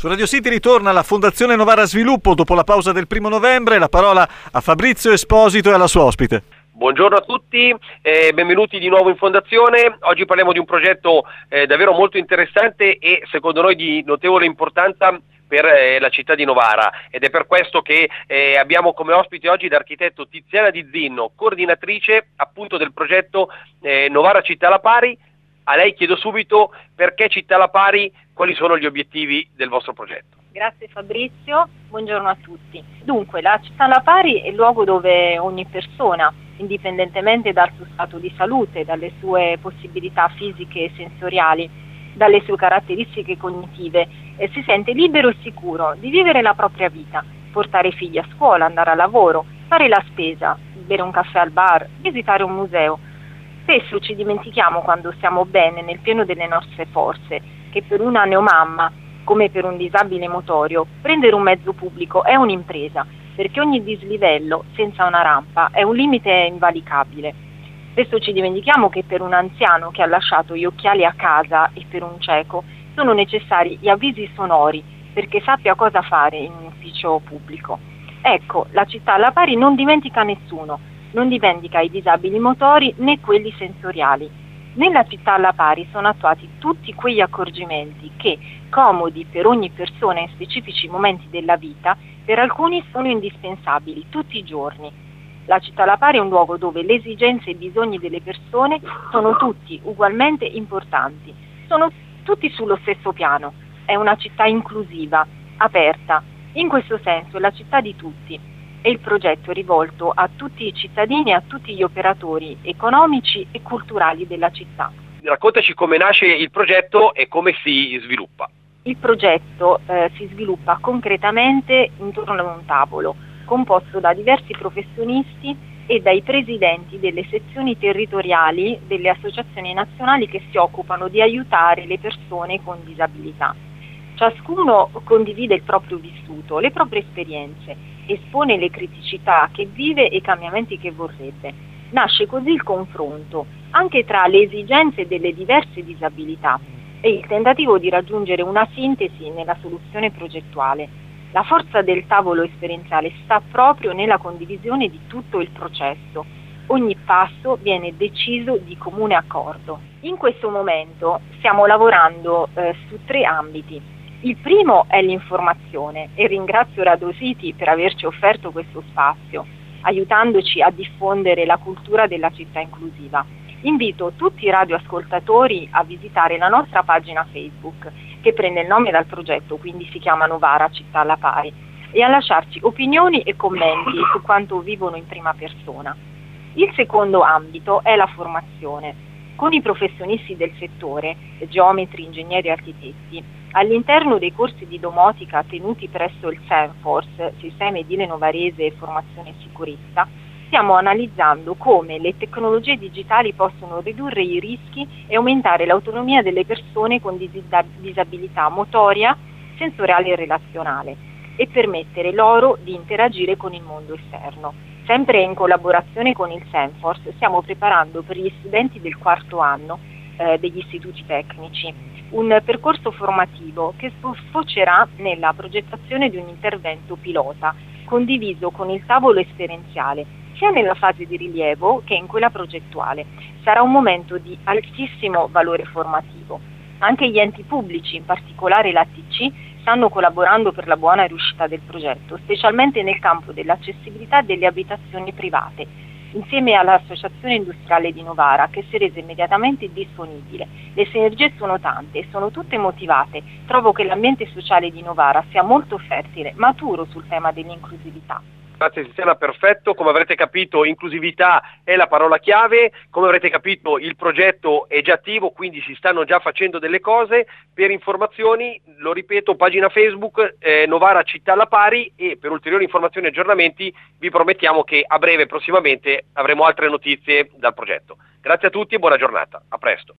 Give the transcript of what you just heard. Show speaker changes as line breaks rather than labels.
Su Radio City ritorna la Fondazione Novara Sviluppo dopo la pausa del 1° novembre. La parola a Fabrizio Esposito e alla sua ospite.
Buongiorno a tutti, benvenuti di nuovo in Fondazione. Oggi parliamo di un progetto davvero molto interessante e secondo noi di notevole importanza per la città di Novara, ed è per questo che abbiamo come ospite oggi l'architetto Tiziana Di Zinno, coordinatrice appunto del progetto Novara Città alla Pari. A lei chiedo subito perché Città alla Pari, quali sono gli obiettivi del vostro progetto?
Grazie Fabrizio, buongiorno a tutti. Dunque, la Città alla Pari è il luogo dove ogni persona, indipendentemente dal suo stato di salute, dalle sue possibilità fisiche e sensoriali, dalle sue caratteristiche cognitive, si sente libero e sicuro di vivere la propria vita, portare i figli a scuola, andare a lavoro, fare la spesa, bere un caffè al bar, visitare un museo. Spesso ci dimentichiamo, quando stiamo bene, nel pieno delle nostre forze, che per una neomamma, come per un disabile motorio, prendere un mezzo pubblico è un'impresa, perché ogni dislivello senza una rampa è un limite invalicabile. Spesso ci dimentichiamo che per un anziano che ha lasciato gli occhiali a casa e per un cieco sono necessari gli avvisi sonori perché sappia cosa fare in un ufficio pubblico. Ecco, la Città alla Pari non dimentica nessuno. Non dimentica i disabili motori né quelli sensoriali. Nella Città alla Pari sono attuati tutti quegli accorgimenti che, comodi per ogni persona in specifici momenti della vita, per alcuni sono indispensabili tutti i giorni. La Città alla Pari è un luogo dove le esigenze e i bisogni delle persone sono tutti ugualmente importanti, sono tutti sullo stesso piano. È una città inclusiva, aperta. In questo senso è la città di tutti. E il progetto è rivolto a tutti i cittadini e a tutti gli operatori economici e culturali della città.
Raccontaci come nasce il progetto e come si sviluppa.
Il progetto si sviluppa concretamente intorno a un tavolo composto da diversi professionisti e dai presidenti delle sezioni territoriali delle associazioni nazionali che si occupano di aiutare le persone con disabilità. Ciascuno condivide il proprio vissuto, le proprie esperienze, espone le criticità che vive e i cambiamenti che vorrebbe. Nasce così il confronto anche tra le esigenze delle diverse disabilità e il tentativo di raggiungere una sintesi nella soluzione progettuale. La forza del tavolo esperienziale sta proprio nella condivisione di tutto il processo. Ogni passo viene deciso di comune accordo. In questo momento stiamo lavorando su 3 ambiti. Il primo è l'informazione e ringrazio Radio City per averci offerto questo spazio, aiutandoci a diffondere la cultura della città inclusiva. Invito tutti i radioascoltatori a visitare la nostra pagina Facebook, che prende il nome dal progetto, quindi si chiama Novara Città alla Pari, e a lasciarci opinioni e commenti su quanto vivono in prima persona. Il secondo ambito è la formazione. Con i professionisti del settore, geometri, ingegneri e architetti, all'interno dei corsi di domotica tenuti presso il SENFORS, Sistema Edile Novarese e Formazione e Sicurezza, stiamo analizzando come le tecnologie digitali possono ridurre i rischi e aumentare l'autonomia delle persone con disabilità motoria, sensoriale e relazionale e permettere loro di interagire con il mondo esterno. Sempre in collaborazione con il SENFORS stiamo preparando per gli studenti del 4º anno degli istituti tecnici un percorso formativo che sfocerà nella progettazione di un intervento pilota condiviso con il tavolo esperienziale, sia nella fase di rilievo che in quella progettuale. Sarà un momento di altissimo valore formativo. Anche gli enti pubblici, in particolare l'ATC, stanno collaborando per la buona riuscita del progetto, specialmente nel campo dell'accessibilità delle abitazioni private, insieme all'Associazione Industriale di Novara, che si è resa immediatamente disponibile. Le sinergie sono tante e sono tutte motivate. Trovo che l'ambiente sociale di Novara sia molto fertile, maturo sul tema dell'inclusività.
Grazie Tiziana, perfetto. Come avrete capito, inclusività è la parola chiave. Come avrete capito, il progetto è già attivo, quindi si stanno già facendo delle cose. Per informazioni, lo ripeto, pagina Facebook Novara Città alla Pari, e per ulteriori informazioni e aggiornamenti vi promettiamo che a breve, prossimamente, avremo altre notizie dal progetto. Grazie a tutti e buona giornata. A presto.